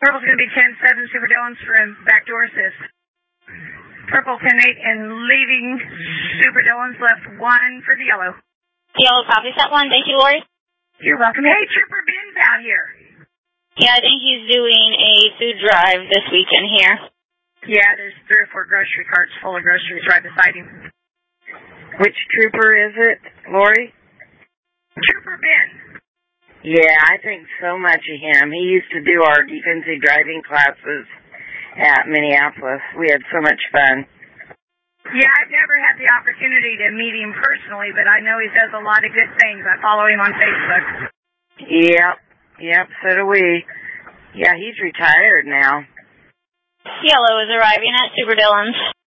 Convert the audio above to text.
Purple's going to be 10-7, Super Dylan's from backdoor assist. Purple 10-8 and leaving Super Dylan's left 1 for the yellow. Yellow copies that one. Thank you, Lori. You're welcome. Hey, Trooper Ben's out here. Yeah, I think he's doing a food drive this weekend here. Yeah, there's 3 or 4 grocery carts full of groceries right beside him. Which trooper is it, Lori? Trooper Ben. Yeah, I think so much of him. He used to do our defensive driving classes at Minneapolis. We had so much fun. Yeah, I've never had the opportunity to meet him personally, but I know he does a lot of good things. I follow him on Facebook. Yep, so do we. Yeah, he's retired now. Yellow is arriving at Super Dylan's.